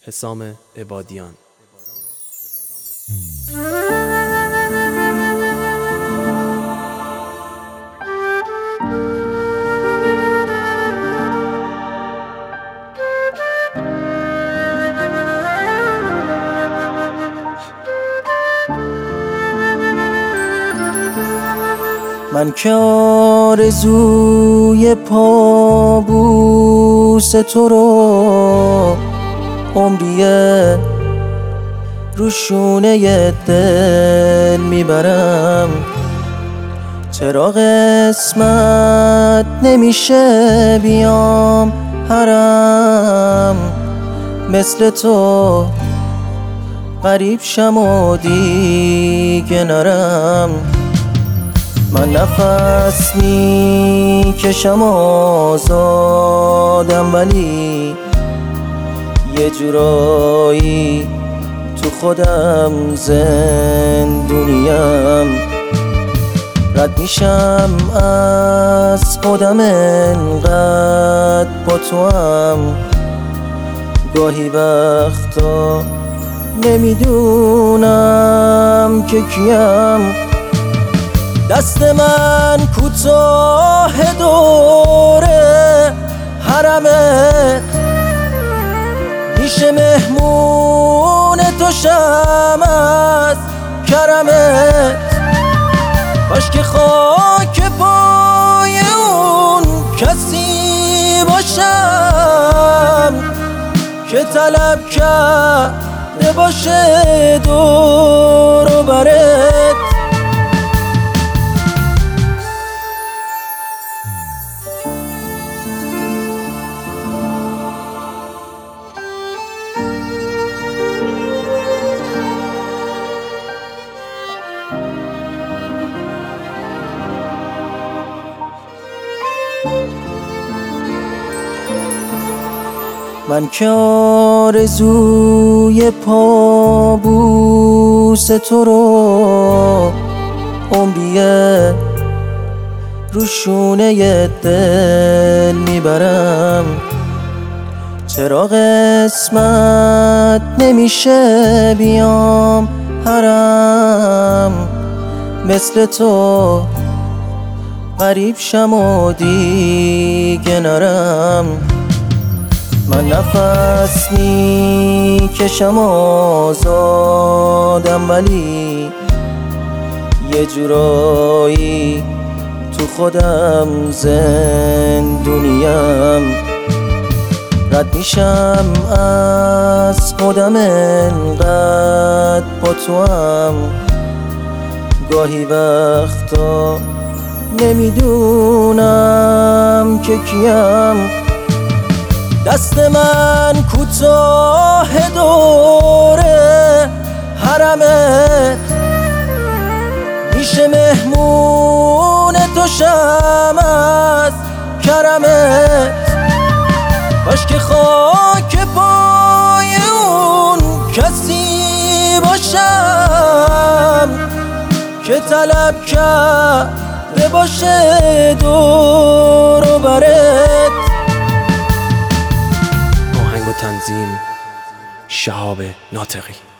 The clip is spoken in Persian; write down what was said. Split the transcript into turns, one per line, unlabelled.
حسام عبادیان.
من که آرزوی پابوس تو رو عمریه رو شونه دل میبرم، چرا قسمت نمیشه بیام حرم مثل تو غریب شم و دیگه نرم. من نفس میکشم آزادم، ولی یه جورایی تو خودم زندونیم. رد میشم از خودم انقدر با تو هم، گاهی وقتا نمیدونم که کیم. دست من کوتاه دوره حرمت، میشه مهمون تو شم از کرمت. کاش که خاک پای اون کسی باشم که طلب کرده باشه دور و برت. من که آرزوی پابوس تو رو عمریه رو شونه دل میبرم، چرا قسمت نمیشه بیام حرم مثل تو غریب شم و دیگه نرم. من نفس میکشم آزادم، ولی یه جورایی تو خودم زندونیم. رد میشم از خودم انقدر با تو هم، گاهی وقتا نمیدونم که کیم. دست من کوتاه دوره حرمت، میشه مهمون تو شم از کرمت. کاش که خاک پای اون کسی باشم که طلب کرده باشه دور و برت.
آهنگ و تنظیم شهاب ناطقی.